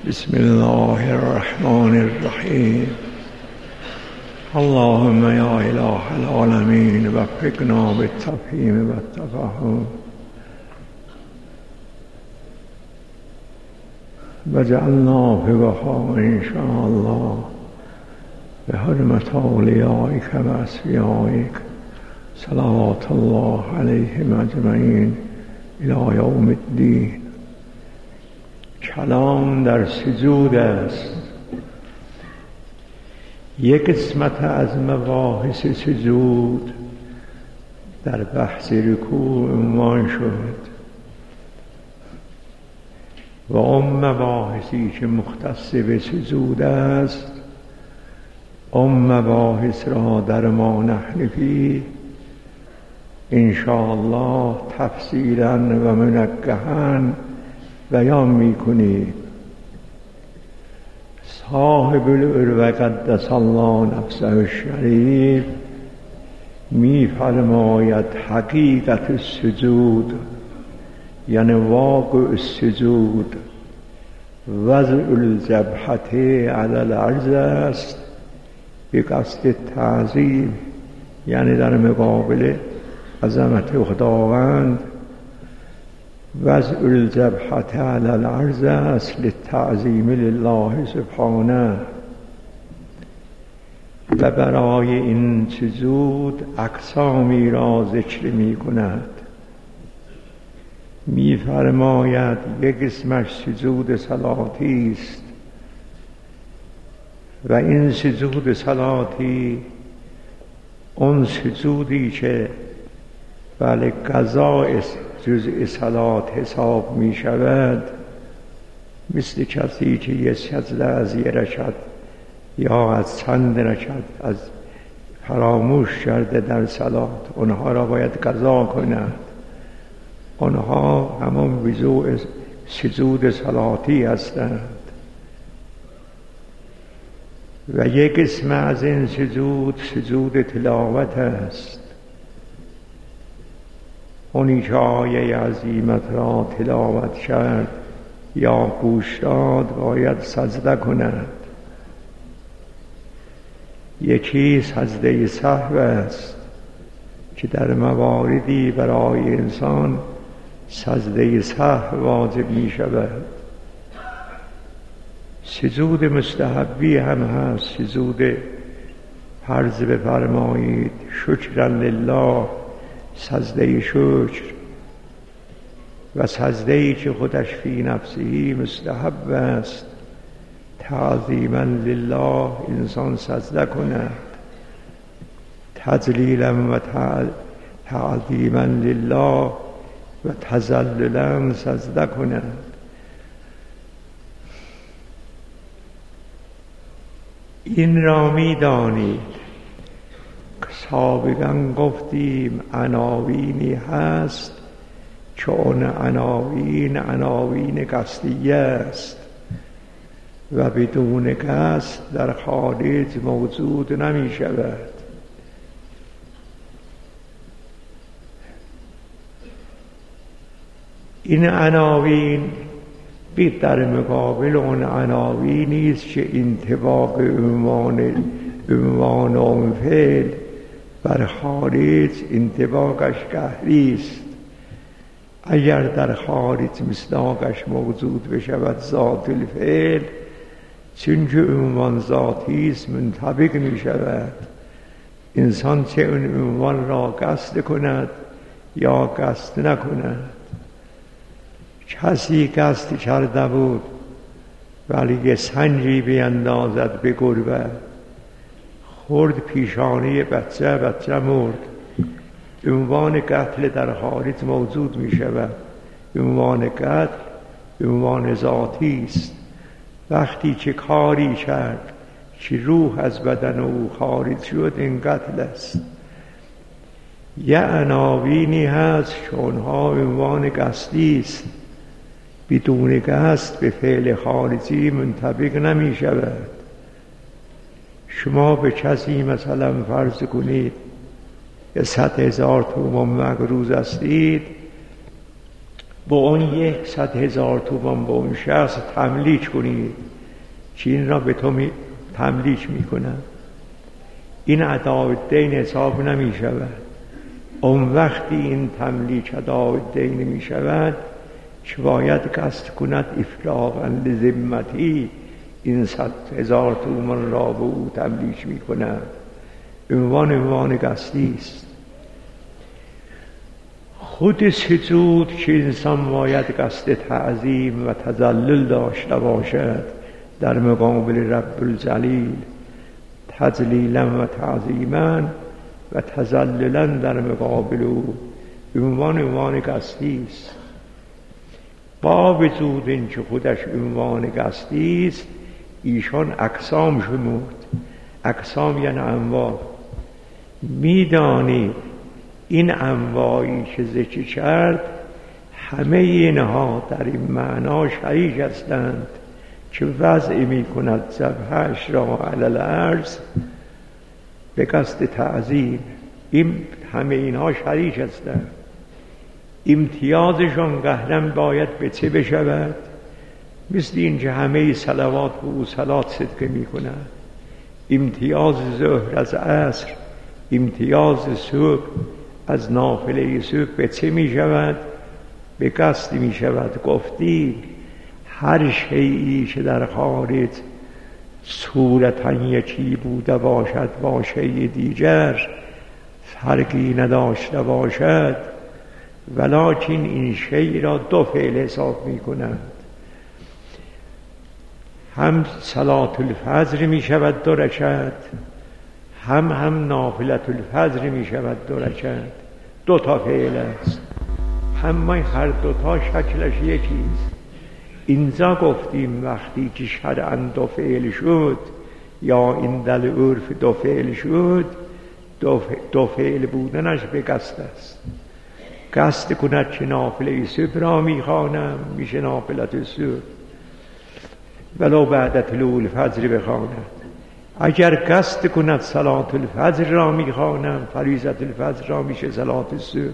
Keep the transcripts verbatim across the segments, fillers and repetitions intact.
بسم الله الرحمن الرحیم. اللهم یا اله العالمین وفقنا بالتفهیم والتفهم وجعلنا فقهاء ان شاء الله بحرمة اولیائک و اصفیائک صلوات الله علیهم اجمعین الی یوم الدین. کلام در سجود است. یک قسمت از مباحث سجود در بحث رکوع عنوان شد و اون مباحثی که مختص به سجود است اون مباحث را در ما نحن فی ان شاء الله تفصیلا و منقحا بیان میکنید. صاحب العروة قدس الله نفسه الشریف میفرماید حقیقت السجود یعنی واقع السجود وضع الجبهة علی الارض است به قصد تعظیم، یعنی در مقابل عظمت خداوند. وضع الجبهة علی الارض است للتعظیم لله سبحانه و برای این سجود اقسامی را ذکر می کند. می فرماید یک قسمش سجود صلاتی است و این سجود صلاتی اون سجودی که بله قضاء جزء صلات حساب می شود، مثل کسی که یک سجده از یک رکعت یا از چند رکعت از فراموش کرده در صلات، اونها را باید قضا کند. اونها همون وضوء سجود صلاتی هستند. و یک قسم از این سجود سجود تلاوت است. اونی که آیه عظیمت را تلاوت کرد یا گوش داد باید سجده کند. یکی سجده سهو است که در مواردی برای انسان سجده سهو واجب می شود. سجود مستحبی هم هست. سجود فرض بفرمایید شکرا لله، سجده شکر، و سجده ای که خودش فی نفسی مستحب است تعظیما لله انسان سجده کند، تجلیلا و تعظیما لله و تذللا سجده کند. این را می دانید سابقا گفتیم عناوینی هست که اون عناوین عناوین قصدیه است و بدون قصد در خارج موجود نمی شود. این عناوین بی در مقابل اون عناوینی است که انطباق عنوان عنوان اون فعل بر خارج انطباقش قهری است. اگر در خارج مصداقش موجود بشود ذات الفعل، چون که عنوان ذاتی است منطبق می شود. انسان چه اون عنوان را قصد کند یا قصد نکند. کسی قصد کرده بود ولی یه سنجی بیندازد به گربه، خورد پیشانی بچه، بچه مرد. عنوان قتل در خارج موجود می شود. عنوان قتل عنوان ذاتی است. وقتی که کاری کرد که روح از بدن او خارج شد این قتل است. یه عناوینی هست که اونها عنوان قصدی است، بدون قصد به فعل خارجی منطبق نمی شود. شما به کسی مثلا فرض کنید صد هزار تومان مقروض هستید، با اون یک صد هزار تومان با اون شخص تملیک کنید که این را به تو می... تملیک میکنم. این اداء دین حساب نمی شود. اون وقتی این تملیک اداء دین می شود که باید قصد کند افراغا لذمتی، این صد هزار تومان را به او تملیک می کند. عنوان عنوان قصدی است. خود سجود که انسان باید قصد تعظیم و تذلل داشته باشد در مقابل رب الجلیل، تذلیلا و تعظیما و تذللا در مقابل او، عنوان عنوان قصدی است. با وجود اینکه خودش عنوان قصدی است، ایشان اقسام شمود. اقسام یعنی انواع. میدانید این انواعی که ذکر کرد همه اینها در این معنا شریک هستند که وضع می کند ذبحش را علی الارض به قصد تعظیم. این همه اینها شریک هستند. امتیازشان قهرن باید به چه بشود؟ مثل این که همه صلوات به او صلات صدقه می کند. امتیاز ظهر از عصر، امتیاز صبح از نافله صبح به چه می شود؟ به قصد می شود. گفتی هر شیئی که در خارج صورتاً یکی بوده باشد با شیء دیگر فرقی نداشته باشد، ولکن این شیء را دو فعل حساب می کنند. هم صلاة الفجر می شود دو رکعت، هم هم نافلة الفجر می شود دو رکعت. دو تا فعل است، اما هر دو تا شکلش یکیست. اینجا گفتیم وقتی که شرعاً دو فعل شد یا این دل عرف دو فعل شد، دو فعل بودنش به قصد است. قصد کند که نافله صبح را میخوانم، میشه نافلة صبح، ولو بعد طلوع الفجر بخواند. اگر قصد کند صلاة الفجر را میخوانم، فریضة الفجر را میشه صلاة صبح.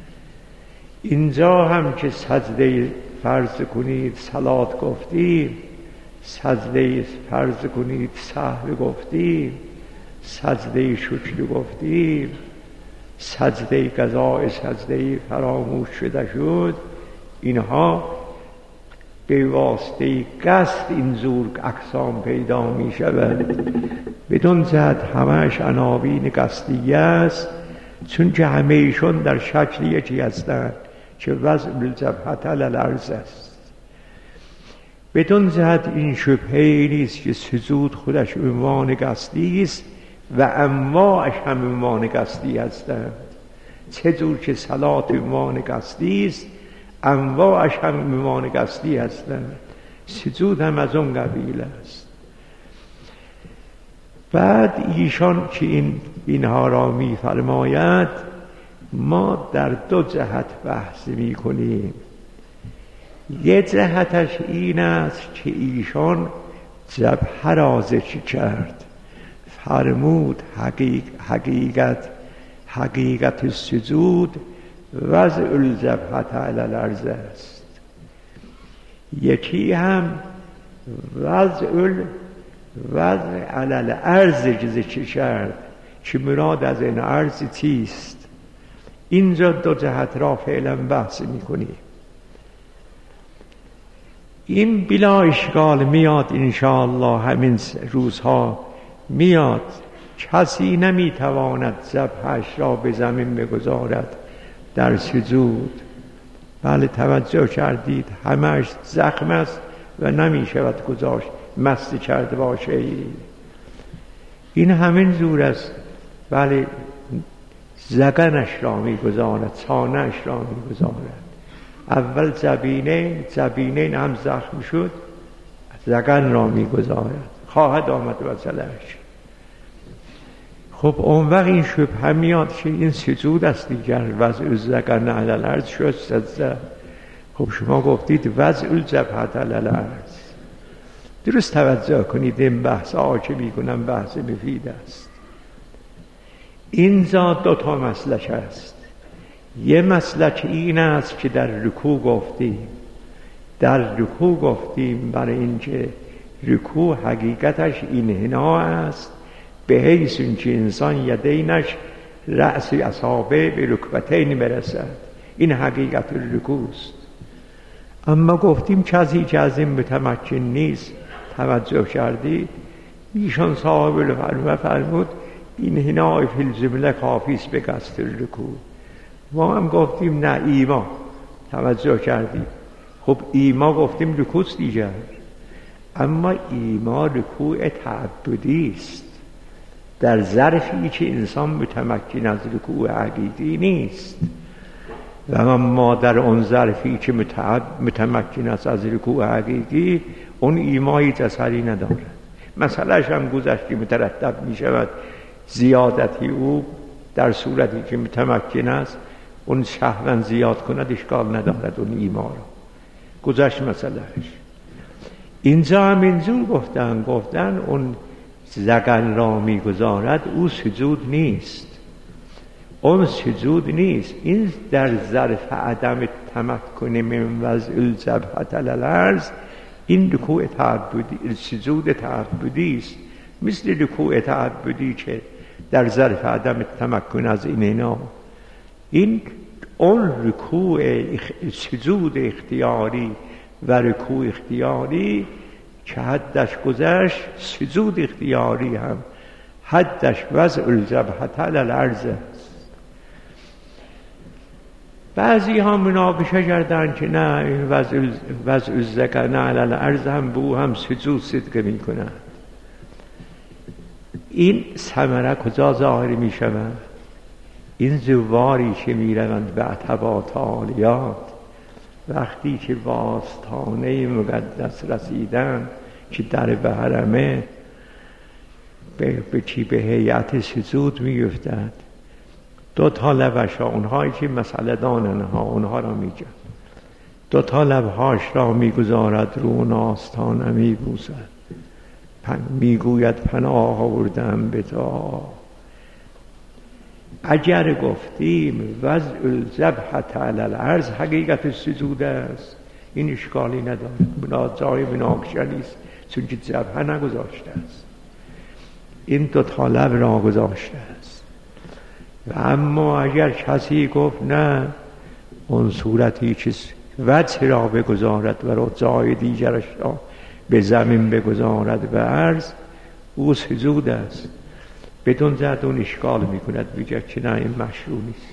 اینجا هم که سجده فرض کنید صلات گفتیم، سجده فرض کنید سهو گفتیم، سجده شکر گفتیم، سجده قضاء سجده فراموش شده شد. اینها به واسطه قصد این زور اقسام پیدا می شود. بدون جهت همش عناوین قصدیه است، چون که همه ایشون در شکل یکی هستند که وضع الجبهة علی الارض است. بدون جهت این شبهه نیست که سجود خودش عنوان قصدی است و انواعش هم عنوان قصدی هستند. چجور که صلات عنوان قصدی است، انواعش هم عنوان قصدی هستند. سجود هم از اون قبیل است. بعد ایشان که این اینها را می فرماید، ما در دو جهت بحث می کنیم. یه جهتش این است که ایشان جبهه را ذکر کرد، فرمود حقیق حقیقت حقیقت السجود وضع الجبهة علی الارض است. یکی هم وضع وضع علی الارض ذکر کرد که مراد از این ارض چیست. اینجا دو جهت را فعلا بحث میکنیم. این بلا اشکال میاد انشاءالله، همین روزها میاد. کسی نمیتواند ذبحش را به زمین بگذارد در سجود. بله توجه کردید همش زخم است و نمیشود گذاشت مست کرده باشه. این همین زور است. بله زگنش را میگذارد، چانهش را میگذارد. اول زبینه زبینه هم زخم شد، زگن را میگذارد، خواهد آمد وصلش. خب اون وقت این شبهه میاد که این سجود است دیگر. وضع زگن علی الارض شد سجده. خب شما گفتید وضع الجبهة علی الارض. درست توجه کنید، این بحث ها که میکنم بحث مفید است. اینجا دو تا مسلک است. یه مسلک این است که در رکوع گفتیم در رکوع گفتیم برای اینکه رکوع حقیقتش انحنا است به حیث اینکه انسان یدینش رأس اصابع به رکبتین برسد. این حقیقت رکوع است. اما گفتیم کسی که از این متمکن نیست، توجه کردید ایشان صاحب الفرما فرمود انحناء فی الجمله کافی است به قصد رکوع. ما هم گفتیم نه ایما، توجه کردید خب ایما گفتیم رکوع است دیگر، اما ایما رکوع تعبدی است در ظرفی که انسان متمکن از رکوع حقیقی نیست، و ما در اون ظرفی که متمکن است از رکوع حقیقی اون ایمایی اثری ندارد. مسئلهش هم گذشتی مترتب می شود زیادتی او در صورتی که متمکن است اون شهوان زیاد کند اشکال ندارد اون ایما را، گذشت مسئلهش. اینجا هم اینجور گفتن گفتن اون زگل را می گذارد او سجود نیست، اون سجود نیست، این در ظرف عدم تمکن من وضع الجبهة علی الارض این رکوع تعبدی سجود تعبدی است، مثل رکوع تعبدی که در ظرف عدم تمکن از این اینا. این اون رکوع سجود اختیاری و رکوع اختیاری که حدش گذشت، سجود اختیاری هم حدش وضع الجبهة علی الارض است. بعضی ها مناقشه کردن که نه این وضع وضع الذکر علی الارض هم به او هم سجود صدقه می کنند. این ثمره کجا ظاهر می شود؟ این زواری که می روند به عتبات عالیات وقتی که به آستانه مقدس رسیدن که در به حرمه به, به چی به هیئت سجود می افتد، دو تا لبش ها اونهایی که مسئله دانن ها اونها را می جن. دو تا لبهاش را می گذارد رو اون آستانه می بوسد، می گوید پناه آوردم به تا. اگر گفتیم وضع الجبهة علی الارض حقیقت سجود است این اشکالی ندارد، بنا جای مناقشه نیست چون که جبهه نگذاشته است، این دو تا لب را گذاشته است. و اما اگر کسی گفت نه اون صورتی که وجه را بگذارد و را جای دیگرش را به زمین بگذارد به عرض او سجود است، بدون زد اون اشکال می کند بگه که نه این مشروع نیست،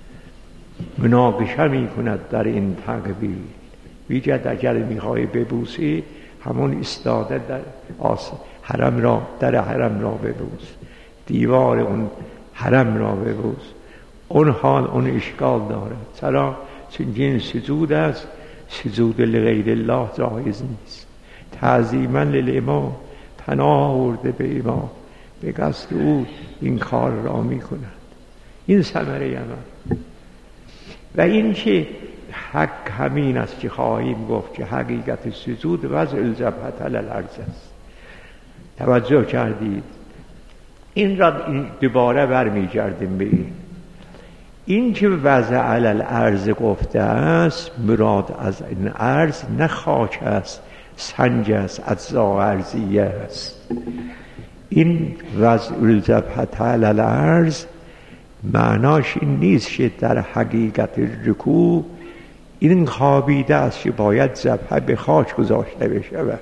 مناقشه می کند در این تقبیل. بگه اگر می خواهی ببوسی همون استاده در آس حرم را در حرم را ببوس، دیوار اون حرم را ببوس، اون حال اون اشکال دارد. چرا؟ چون این سجود است، سجود لغیر الله جایز نیست. تعظیما للامام، پناه آورده به امام، به قصد او این کار را می کند. این ثمره عمل. و این که حق همین است که خواهیم گفت که حقیقت سجود وضع الجبهة علی الارض است. توجه کردید؟ این را دوباره برمی گردیم به این این که وضع علی الارض گفته است، مراد از این ارض نه خاک است، سنگ است، اجزا ارضیه است. این وضع الجبهة علی الارض معناش این نیست که در حقیقت رکوع این خوابیده است که باید جبهه به خاک گذاشته بشود.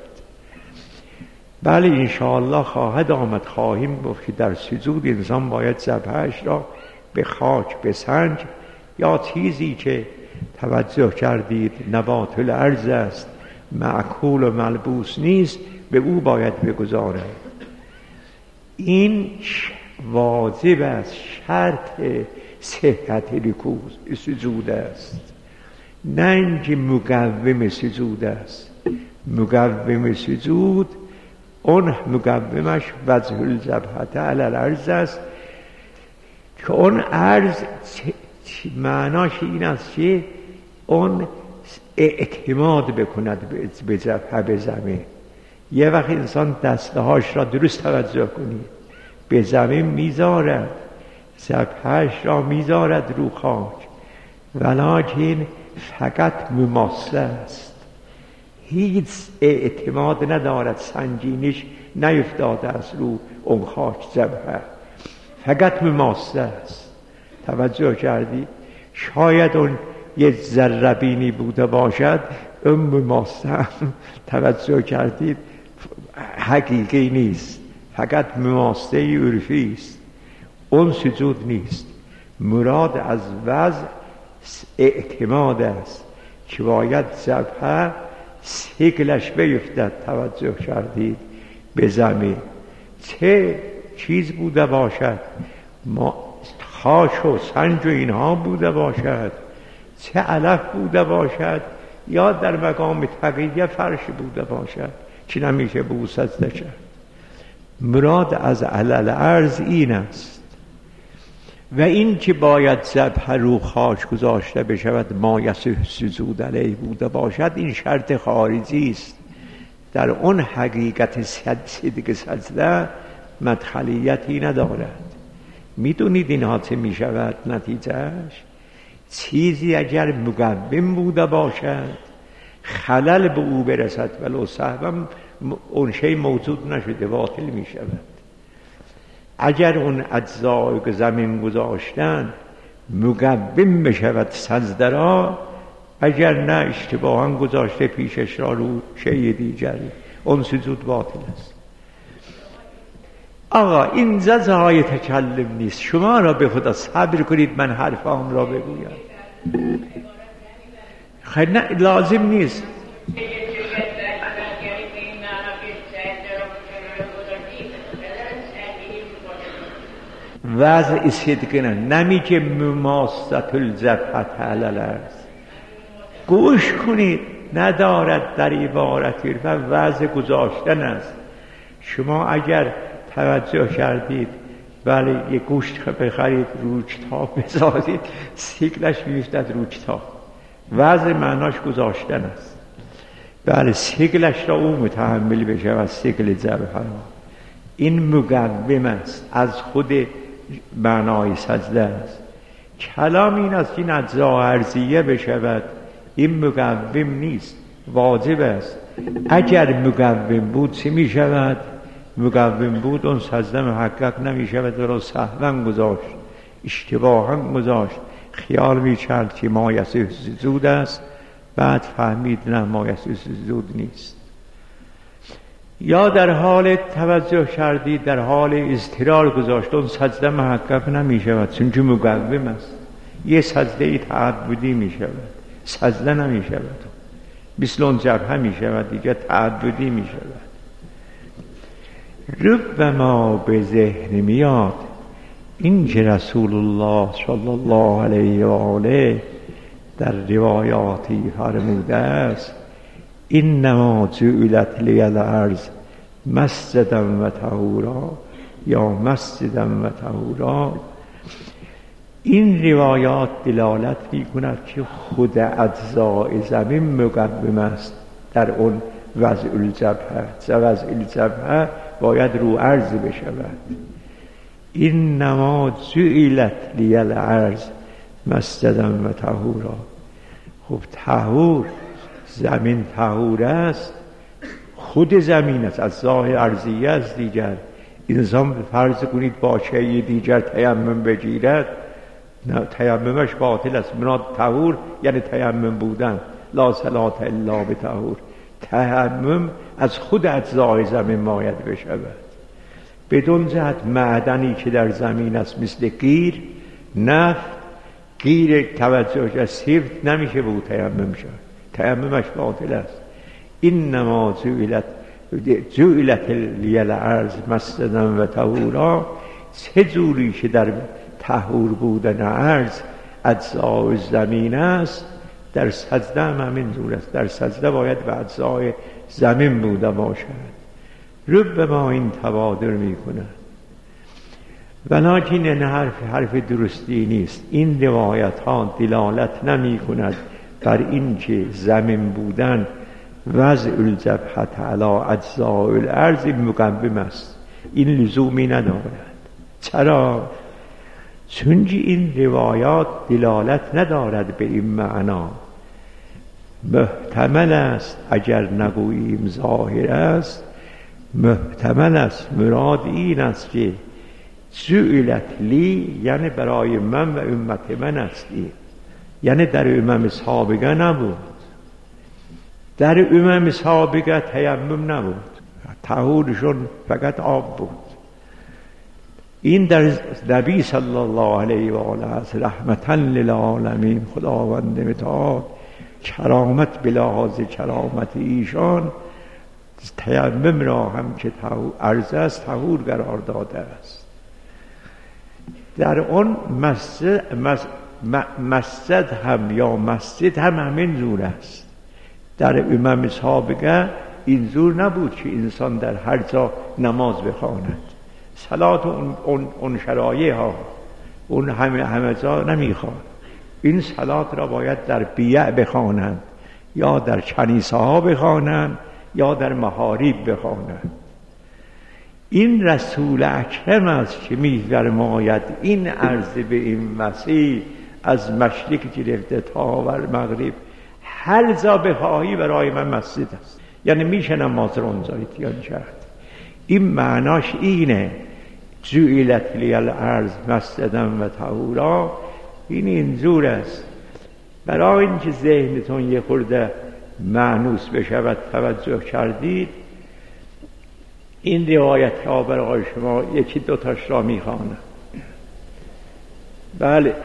بله انشاءالله خواهد آمد، خواهیم گفت که در سجود انسان باید جبههش را به خاک، به سنگ یا چیزی که توجه کردید نبات الارض است، معکول و ملبوس نیست، به او باید بگذارد. این واجب است، شرط صحت رکوع سجود است، نه اینکه مقوم سجود است. مقوم سجود اون مقومش وضع الجبهة علی الارض است که اون عرض معناش این است که اون اعتماد بکند به جبهه، به زمین. یه وقت انسان دستهاش را درست توجه کنید به زمین میذارد، جبههش را میذارد رو خاک، ولیکن فقط مماسه است، هیچ اعتماد ندارد، سنگینیش نیفتاده است رو اون خاک جبهه، فقط مماسه است. توجه کردی؟ شاید اون یه ذره بینی بوده باشد، اون مماسه هم توجه کردید حقیقی نیست، فقط مماسه عرفی است، اون سجود نیست. مراد از وضع اعتماد است که باید جبهه ثقلش بیفتد، توجه کردید، به زمین. چه چیز بوده باشد، ما خاک و سنج و اینها بوده باشد، چه علف بوده باشد، یا در مقام تقیه فرش بوده باشد که نمیشه به او سجده کرد. مراد از علل ارض این است. و این که باید جبهه رو خاک گذاشته بشود ما یصح سجود علیه بوده باشد، این شرط خارجی است. در اون حقیقت صدق سجده مدخلیتی ندارد. میدونید اینها چه میشود نتیجهش؟ چیزی اگر مقوم بوده باشد خلل به او برسد ولو سهوا، اون شی موجود نشده، باطل میشود. اگر اون اجزای که زمین گذاشتن مقوم بشود سجده را، اگر نه اشتباها گذاشته پیشش را رو شی دیگری، اون سجود باطل است. آقا این جزای تکلم نیست، شما را به خدا صبر کنید من حرفام را بگویم. خیلی نه لازم نیست. وضع صدق نه، نمی که مماست الجبهة علی الارض. گوش کنید، ندارد در عبارتی و وضع گذاشتن است. شما اگر توجه کردید بله یک گوشت بخرید روی کتاب بذارید سیکلش میفتد روی کتاب، وضع معناش گذاشتن است. بله سیکلش را او متحمل بشه و سیکل جبهه را، این مقوم است، از خود معنای سجده است. کلام این است که این اجزا عرضیه بشود، این مقوم نیست، واجب است. اگر مقوم بود چی می شود؟ مقوم بود اون سجده محقق نمی شود، را سهوا گذاشت، اشتباها گذاشت، خیال می کرد که ما یصح سجود است، بعد فهمید نه ما یصح سجود نیست. یا در حال توجه کردید در حال اضطرار گذاشت، اون سجده محقق نمی شود چون که مقوم است. یه سجده تعبدی می شود، سجده نمی شود، مثل اون جبهه می شود دیگه، تعبدی می شود. ربما به ذهن میاد این که رسول الله صلی الله علیه و آله در روایاتی فرموده است انما جعلت لی الارض مسجدا و طهورا یا مسجدا و طهورا. این روایات دلالت می کند که خود اجزای زمین مقوم است در اون وضع الجبهه. وضع الجبهه باید رو عرض بشود. انما جعلت لی الارض مسجدا و طهورا. خب طهور، زمین طهور است، خود زمین است، از ظاهر ارضیه است دیگر. انسان فرض کنید با شیء دیگر تیمم بگیرد، نه تیممش باطل است. مراد طهور یعنی تیمم بودن، لا صلاة الا بطهور. تیمم از خود اجزای زمین باید بشود. بدون جهت معدنی که در زمین است مثل قیر، نفت، قیر توجه از سفت نمیشه به او تیمم شد، تیممش باطل است. انما جعلت جعلت لی الارض مسجدا و طهورا. چه جوری که در طهور بودن ارض اجزای زمین است، در سجده هم همین جور است. در سجده باید به اجزای زمین بوده باشد. ربما این تبادر می کند، ولیکن این حرف حرف درستی نیست. این روایت ها دلالت نمی کند بر این که زمین بودن وضع الجبهة علی اجزاء الارض مقوم است. این لزومی ندارد. چرا؟ چون این روایات دلالت ندارد به این معنا، محتمل است اگر نگوییم ظاهر است، محتمل است مراد این است که جعلت لی یعنی برای من و امت من است، این یعنی در امم سابقه نبود. در امم سابقه تیمم نبود، طهورشون فقط آب بود. این در نبی صلی الله علیه و آله است رحمتا للعالمین. خداوند متعال کرامت بلحاظ کرامت ایشان تیمم را هم که عرض است طهور قرار داده است. در اون مسجد, مسجد هم یا مسجد هم همین زور است. در امم سابقه این زور نبود که انسان در هر جا نماز بخواند. صلات اون, اون, اون شرایع ها اون همه همه جا نمیخواد. این صلات را باید در بیع بخوانند یا در کنیسه ها بخوانند یا در محاریب بخوانند. این رسول اکرم است که می‌فرماید این عرض به این مسیح از مشرق گرفته تا مغرب هر جا بخواهی برای من مسجد است. یعنی میشه نماز رو اونجا اتیان کرد. این معناش اینه جعلت لی الارض مسجدا و طهورا. این اینجور است. برای اینکه ذهنتون یه خورده مانوس بشود توجه کردید، این روایت ها برای شما یکی دوتاش را میخوانم. بله،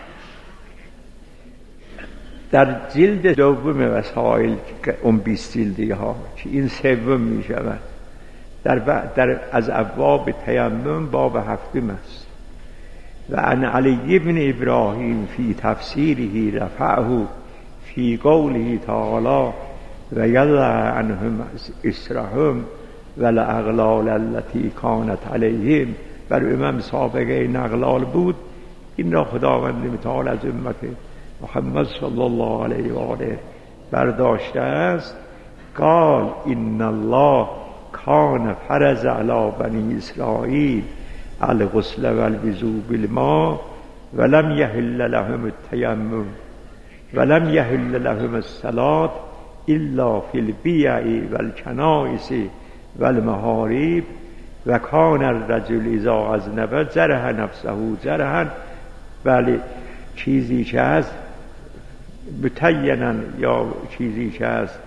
در جلد دوم وسائل اون بیست جلدی ها که این سوم می شود در, در از ابواب تیمم باب هفتم است. و عن علی بن ابراهیم فی تفسیره رفعه فی قوله تعالی و یضع عنهم اسرهم و الاغلال التي کانت علیهم. بر امام سابقه این اغلال بود، این را خداوند متعال از امت محمد صلی الله علیه و آله برداشته است. قال ان الله کان فرض علی بنی اسرائیل الغسل والوضوء بالماء ولم یحل لهم التیمم ولم یحل لهم الصلاة الا فی البیع والکنائس والمحارب و کان الرجل اذا اذنب جرح نفسه جرحا. بله، چیزی که هست متینا یا چیزی که هست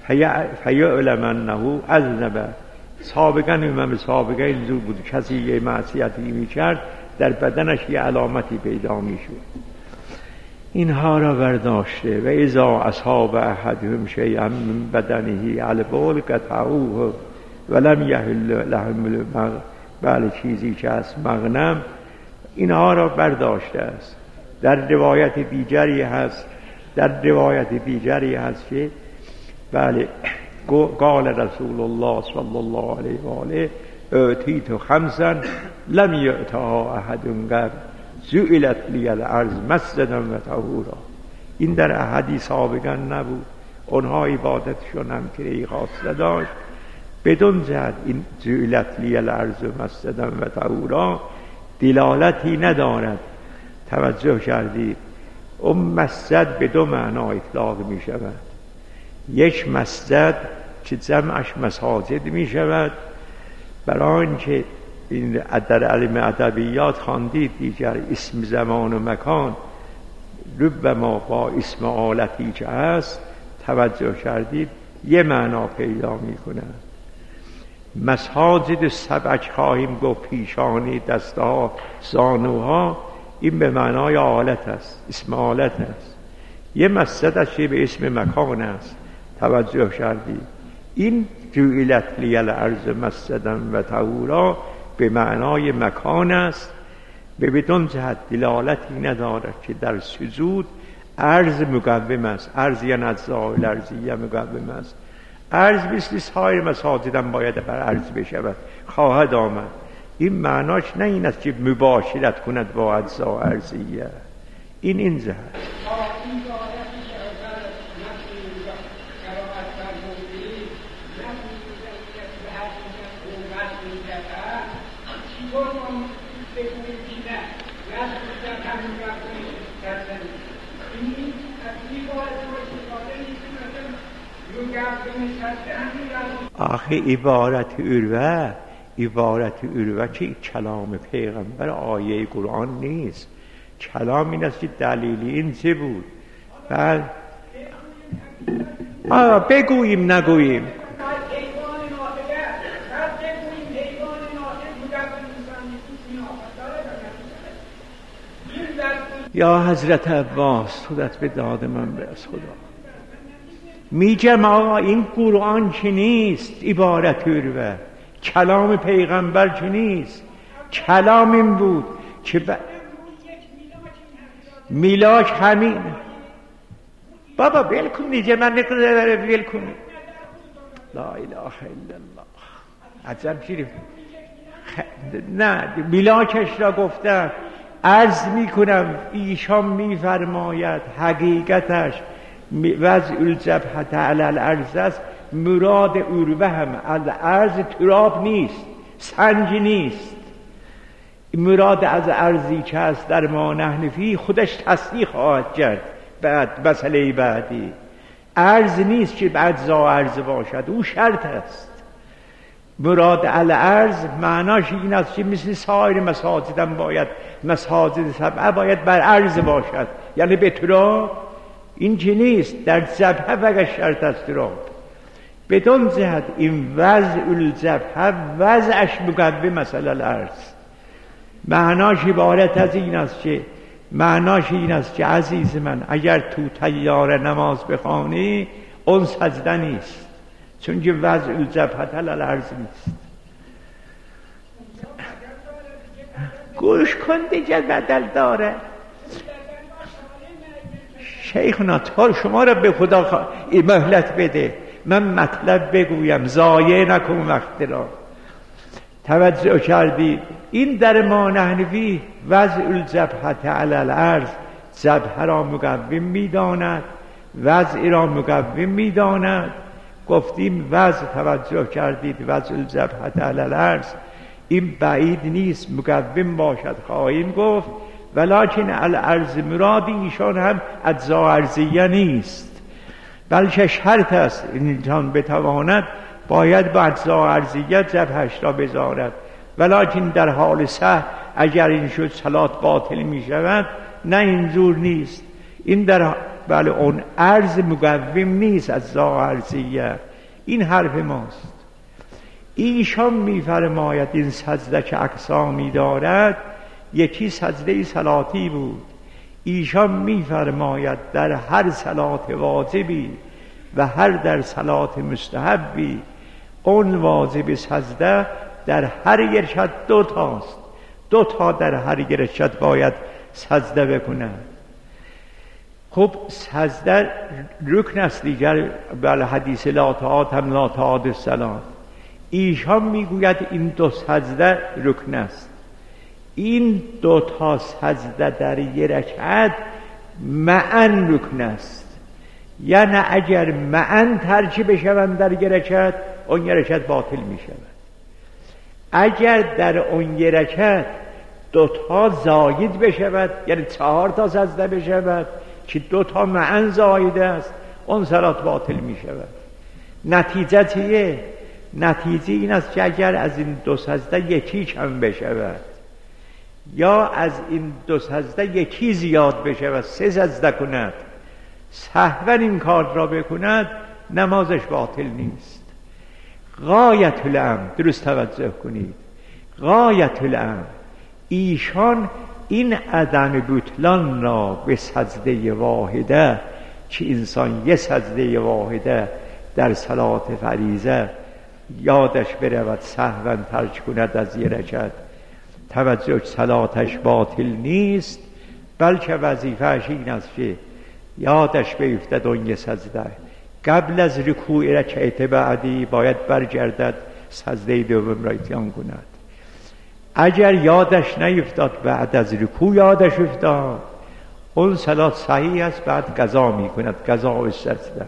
فیعلم انه اذنب. سابقا امام سابقه اینجور بود، کسی یه معصیتی میکرد در بدنش یه علامتی پیدا میشد. اینها را برداشته و اذا اصاب احدهم شیئا من بدنه علی البول قطعوه ولم یحل لهم المغ. بله، چیزی که از مغنم، اینها را برداشته است. در روایت دیگری هست در روایت دیگری هست که بله قال رسول الله صلی الله علیه و آله اعطیت خمسا لم یعطها احد قبل جعلت لی الارض مسجدا و طهورا. این در احادیث سابقا نبود. اونها عبادتشون هم که خاصه داشت. بدون جهت این جعلت لی الارض مسجدا و طهورا دلالتی ندارد. توجه کردید؟ اون مسجد به دو معنا اطلاق می شود. یک مسجد که جمعش مساجد می شود، برای اینکه این در علم ادبیات خواندید دیگر اسم زمان و مکان ربما با اسم آلتی که هست توجه کردید یه معنا پیدا می کند. مساجد سبک خواهیم گفت، پیشانی، دستها، زانوها، این به معنای آلت است، اسم آلت است. یه مسجد است که به اسم مکان است. توجه کردید؟ این جعلت لی الارض مسجدا و طهورا به معنای مکان است، به بدون جهت دلالتی ندارد که در سجود عرض مقوم است. عرض یعنی اجزاء الارضیه مقوم است. عرض مثل سایر مساجد هم باید بر عرض بشود، خواهد آمد. این معناش نه این است که مباشرت کند با اجزاء ارضیه. این این جهت. آخه عبارت عروه عبارت عروه که کلام پیغمبر آیه قرآن نیست. کلام این است که دلیلی این چه بود. بله آه بگوییم نگوییم یا حضرت عباس خودت به داد من برس. خدا میگم آقا این قرآن چه نیست، عبارت عروه کلام پیغمبر چه نیست. کلام این بود که ب... میلاک همین بابا ول کن دیگه، من نکنه ول کن. لا اله الا الله. عجب شریف خ... نه میلاکش را گفتم. عرض میکنم ایشان میفرماید حقیقتش وضع الجبهة علی الارض است. مراد عروه هم از ارض تراب نیست، سنگ نیست. مراد از ارضی که است در ما نحن فیه خودش تصدیق خواهد کرد. بعد مسئله بعدی ارض نیست که بعد زا ارض باشد، او شرط است. مراد الارض معناش این است که مثل سایر مساجدم باید مساجد سبعه باید بر ارض باشد، یعنی به تراب. این چه نیست، در جبهه فقط شرط است تراب. بدون جهت این وضع الجبهه وضعش مقدم مثلا الارض. معناش عبارت از این است که معناش این است که عزیز من اگر تو طیاره نماز بخوانی اون سجده نیست، چون که وضع الجبهة علی الارض نیست. گوش کن دیگه بدل داره. شیخنا تا شما را به خدا خوا... مهلت بده من مطلب بگویم، ضایع نکن وقت را. توجه کردید این در ما نحن فیه وضع الجبهة علی الارض، جبهه را مقوم میداند، وضع را مقوم میداند. گفتیم وضع، توجه کردید وضع الجبهة علی الارض این بعید نیست مقوم باشد، خواهیم گفت. ولکن الارض مرادی ایشان هم اجزا ارضیه نیست، بلکه شرط است انسان بتواند باید با اجزا ارضیه جبهش را بذارد. ولکن در حال سهو اگر این شد صلات باطل می شود. نه اینجور نیست. این در بله اون ارض مقوم نیست اجزا ارضیه. این حرف ماست. ایشان میفرماید این سجده که اقسامی دارد یکی سجده صلاتی بود. ایشان میفرماید در هر صلات واجبی و هر در صلات مستحبی اون واجب سجده در هر یک رکعت دو تاست. دو تا در هر یک رکعت باید سجده بکنند. خب سجده رکن است دیگر. بله حدیث لا تعاد هم لا تعاد الصلاة. ایشان میگوید این دو سجده رکن است. این دو تا سجده در یک رکعت معن رکن است. یعنی اگر معن ترک بشوند در یک رکعت اون یک رکعت باطل می شود. اگر در اون یک رکعت دو تا زاید بشود، یعنی چهار تا سجده بشود که دو تا معن زاید است، اون صلات باطل می شود. نتیجه چیه؟ نتیجه این است که اگر از این دو سجده یکی کم بشود یا از این دو سجده یکی زیاد بشود، سه سجده کند، سهوا این کار را بکند، نمازش باطل نیست. غایت الامر، درست توجه کنید، غایت الامر ایشان این عدم بطلان را به سجده واحده که انسان یه سجده واحده در صلات فریضه یادش برود سهوا ترک کند از یه رکعت، توجه صلاتش باطل نیست، بلکه وظیفه‌اش این است که یادش بیفتد اون یه سجده قبل از رکوع رکعت بعدی باید برگردد سجده دوم را اتیان کند. اگر یادش نیفتاد بعد از رکوع یادش افتاد اون صلات صحیح است، بعد قضا می کند، قضا و سجده.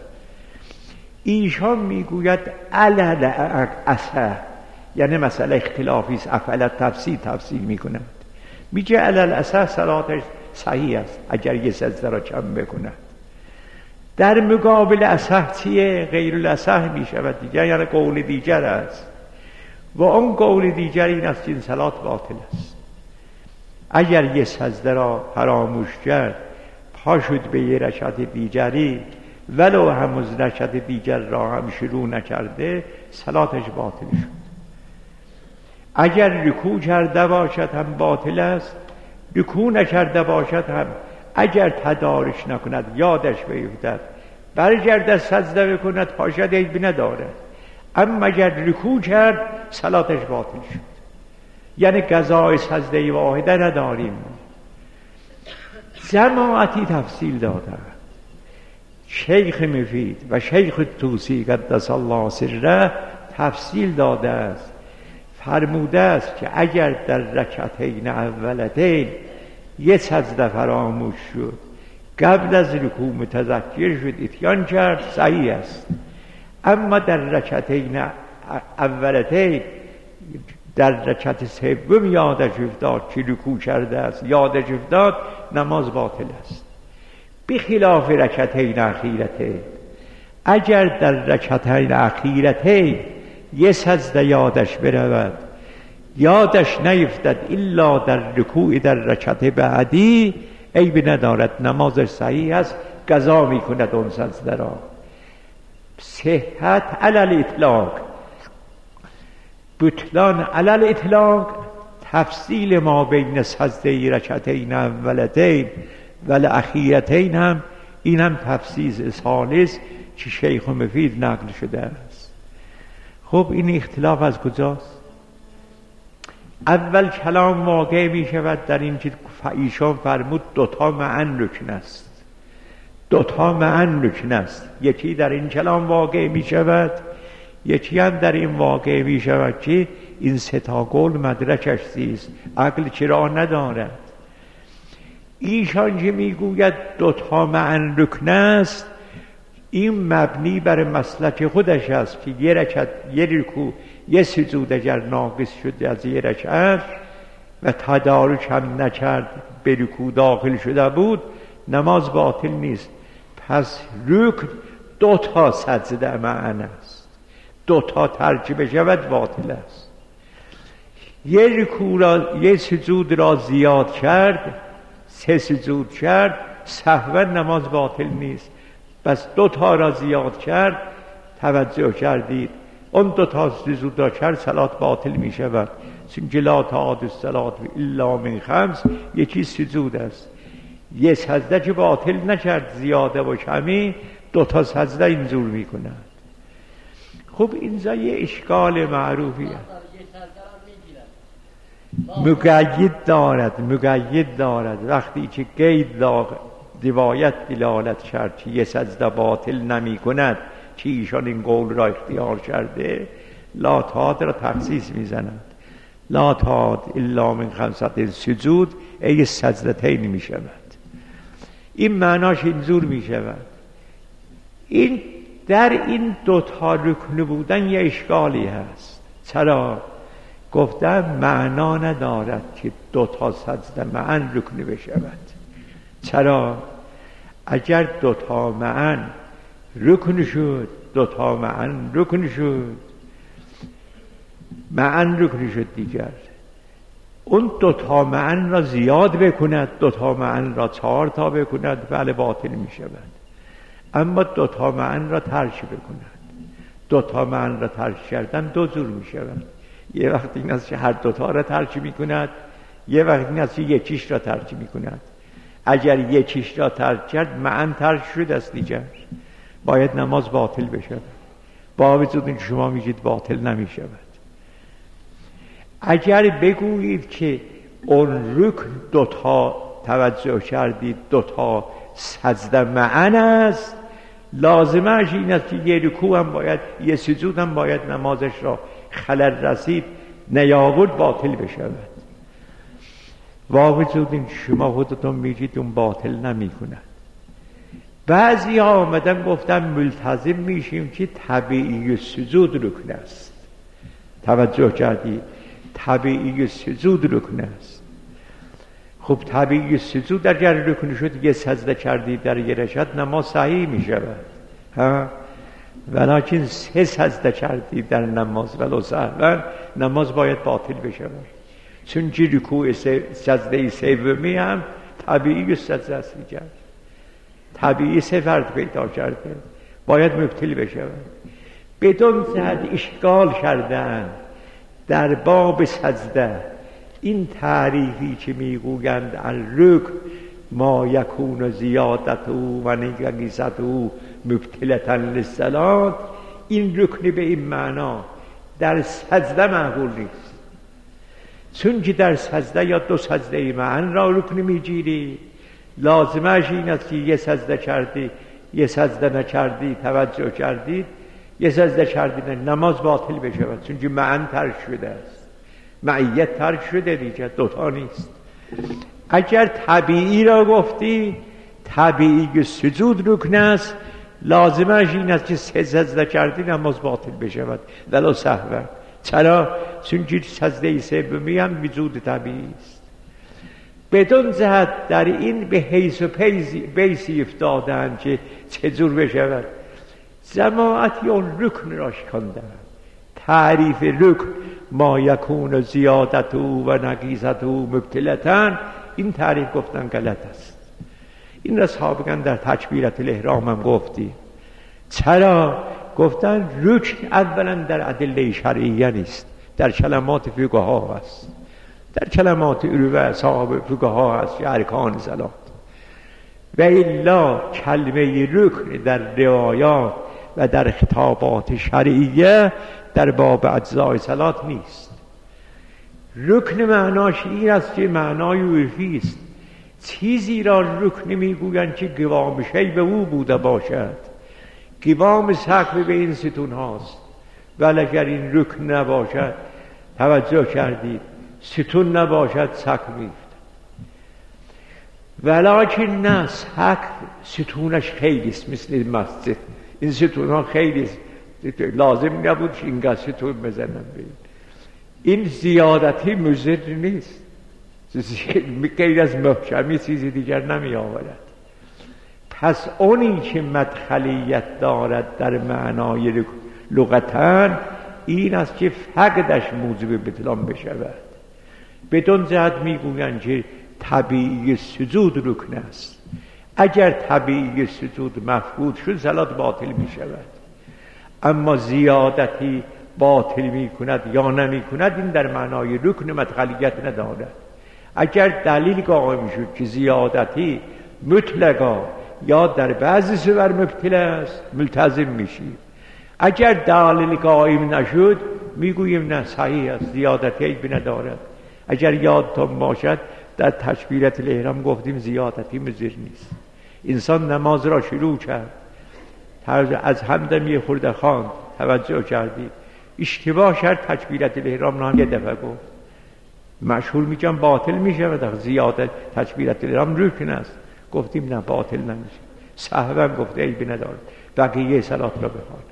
ایشان میگوید علل اصح، یعنی مسئله اختلافی است، افعل تفسیر تفسیر میکنند. میگه علل اصح صلاتش صحیح است اگر یه سجده را کم بکند. در مقابل اصح چیه؟ غیر الاصح میشود دیگر، یعنی قول دیگر است و اون قول دیگر این است که این صلات باطل است. اگر یه سجده را فراموش کرد پا شد به یه رکعت دیگری ولو هنوز رکعت دیگر را هم شروع نکرده صلاتش باطل شد. اگر رکوع کرده باشد هم باطل است، رکوع نکرده باشد هم اگر تدارک نکند یادش بیفتد برگرد سجده بکند پاشد عیبی ندارد، اما اگر رکوع کرد صلاتش باطل شد. یعنی قضای سجده واحده نداریم. جماعتی تفصیل دادن شیخ مفید و شیخ طوسی قدس الله سره تفصیل داده است، فرموده است که اگر در رکعتین اولتین یه سجده فراموش شد قبل از رکوع متذکر شد اتیان کرد صحیح است، اما در رکعتین اولتین در رکعت سوم یادش افتاد که رکوع کرده است یادش افتاد نماز باطل است. بخلاف رکعتین اخیرتین اگر در رکعتین اخیرتین یه سجده یادش برود یادش نیفتد الا در رکوع در رکعت بعدی عیب ندارد، نمازش صحیح است، قضا میکند اون سجده را. صحت علی الاطلاق، بطلان علی الاطلاق تفصیل ما بین سجده رکعتین اولتین و الاخیرتین هم این هم تفصیل ثالث که شیخ مفید نقل شده است. خب این اختلاف از کجاست؟ اول کلام واقع می شود در این که ایشان فرمود دوتا معن رکن است، دوتا معن رکن است. یکی در این کلام واقع می شود، یکی هم در این واقع می شود که این سه تا قول مدرکش چیست، عقل چرا ندارد. ایشان که میگوید دوتا معن رکن است این مبنی بر مسلک خودش است که یه رکعت یه رکوع یه سجود اگر ناقص شد از یه رکعت و تدارک هم نکرد به رکوع داخل شده بود نماز باطل نیست. پس رکن دو تا سجده معن است، دو تا ترک بشود باطل است. یه رکوع را یه سجود را زیاد کرد سه سجود کرد سهوا نماز باطل نیست. بس دو تا را زیاد کرد توجه کردید اون دو تا سجود را کرد صلات باطل می شود، چون لا تعاد الصلاة الا من خمس یکی سجود است. یه سجده که باطل نکرد زیاده و کمی دو تا سجده اینجور می کند. خب اینجا یه اشکال معروفی است، مقید دارد مقید دارد وقتی که قید داغ روایت دلالت کرد که یه سجده باطل نمی کند که ایشان این قول را اختیار کرده لا تعاد را تخصیص می زند. لا تعاد الا من خمسة سجود ای سجدتین می شود. این معناش اینجور می شود. این در این دوتا رکن بودن یه اشکالی هست. چرا؟ گفتم معنا ندارد که دوتا سجده معن رکن بشود. چرا؟ اگر دوتا معن رکن شد دوتا معن رکن شد معن رکن شد دیگر اون دوتا معن را زیاد بکند دوتا معن را چهار تا بکند بله باطل می شود. اما دوتا معن را ترک بکند دوتا معن را ترک کردن دو جور می شود. یه وقت این است که هر دوتا را ترک می کند، یه وقت این است که یکیش را ترک می کند. اگر یکیش را ترک کرد معن ترک شد است دیگر باید نماز باطل بشود، با وجود اینکه شما میگید باطل نمی شود. اگر بگویید که اون رکن دوتا توجه کردید دوتا سجده معن است لازمش این است که یه رکوع هم باید یه سجود هم باید نمازش را خلل رسید نیاورد باطل بشود. با وجود این شما خودتون میگید اون باطل نمی کند. بعضی ها آمدن گفتن ملتزم میشیم که طبیعی سجود رکن است. توجه کردید؟ طبیعی سجود رکن است. خب طبیعی سجود اگر رکن شد یه سجده کردی در یه رکعت نماز صحیح می شود ها، ولیکن سه سجده کردی در نماز ولو سهوا نماز باید باطل بشود، چون که رکوع سجده سومی هم طبیعی سجده است کرد، طبیعی سه فرد پیدا کرده باید مبتل بشود. بدون زد اشکال کردن در باب سجده این تعریفی که میگویند الرکن ما یکون زیادته و نقیصته مبطلة للصلاة، این رکن به این معنا در سجده معقول نیست، چون که در سجده یا دو سجده ای معن را رکن میگیری، لازمش این است که یه سجده کردی یه سجده نکردی توجه کردید یه سجده کردی نماز باطل بشود، چون که معن ترک شده است، معیت ترک شده دیگه، دوتا نیست. اگر طبیعی را گفتی طبیعی سجود رکن است، لازمش این است که سه سجده کردی نماز باطل بشود ولو سهوا. چرا؟ چون که سجده سومی هم وجود طبیعی است. بدون جهت در این به حیث و بیسی افتادن که چجور بشود. جماعتی اون رکن را شکندن، تعریف رکن ما یکون زیادته و نقیصته مبطلة، این تعریف گفتن غلط است. این را سابقا در تکبیرت الاحرام هم گفتی. چرا؟ گفتن رکن اولا در ادله شرعیه نیست، در کلمات فقها است، در کلمات عروه صاحب فقها هست که ارکان صلات، و الا کلمه رکن در روایات و در خطابات شرعیه در باب اجزای صلات نیست. رکن معناش این است که معنای عرفی است، چیزی را رکن میگویند که قوام شی به او بوده باشد. قوام سقف به این ستون هاست، ولی اگر این رکن نباشد، توجه کردید، ستون نباشد سقف میفته. ولیکن نه، سقف ستونش خیلی است، مثل مسجد این ستون ها خیلی است، لازم نبود که اینگاه ستون بزنن بین. این زیادتی مضر نیست، غیر از محکمی چیزی دیگر نمی آورد. پس اونی که مدخلیت دارد در معنای لغتاً این است که فقدش موجب بطلان بشود. بدون جهت میگویند که طبیعی سجود رکن است. اگر طبیعی سجود مفقود شد صلات باطل می شود، اما زیادتی باطل می کند یا نمی کند این در معنای رکن مدخلیت ندارد. اگر دلیل قائم شد که زیادتی مطلقا یا در بعضی صور مبطل است، ملتزم میشی. اگر دلیل قائم نشد میگوییم نه صحیح است، زیادتی عیبی ندارد. اگر یادتون باشد در تکبیرت الاحرام گفتیم زیادتی مضر نیست. انسان نماز را شروع کرد، از همدم یه خورده خواند، توجه کردی اشتباه کرد، تکبیرت الاحرام را هم یه دفعه گفت، مشهور میگم باطل میشه و در زیادت تکبیرت الاحرام رکن است. گفتیم نه باطل نمیشه، سهوا گفته عیبی ندارد، بقیه صلات را بخواند.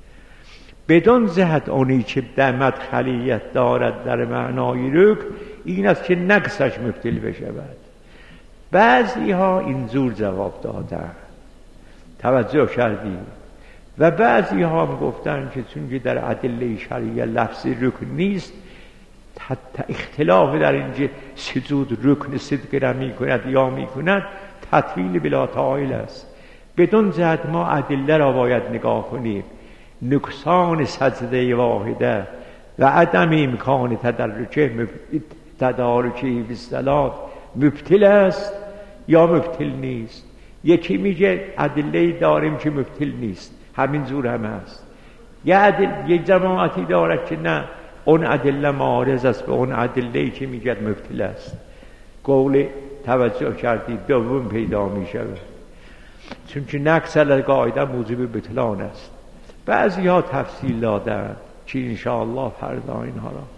بدون جهت اونی که در مدخلیت دارد در معنای رکن این است که نقصش مبطل بشود. بعضی ها اینجور جواب دادن، توجه کردی، و بعضی ها هم گفتن که چون که در ادله شرعیه لفظ رکن نیست، اختلاف در اینجا سجود رکن صدق را می کند یا می کند تطویل بلا تعایل است. بدون جهت ما ادله را باید نگاه کنیم. نقصان سجده واحده و عدم امکان تدارکه تدارکه به صلات مبطل است یا مبطل نیست. یکی میگه ادله داریم که مبطل نیست، همین جور هم هست. یه ادله، یک جماعتی دارد که نه، اون ادله معارض است به اون ادله‌ای که میگه مبطل است. قول توجه کردید دوم پیدا میشود، چون که نقص قاعده موجب بطلان است. بعضی ها تفصیل دادن که انشاءالله فردا اینها را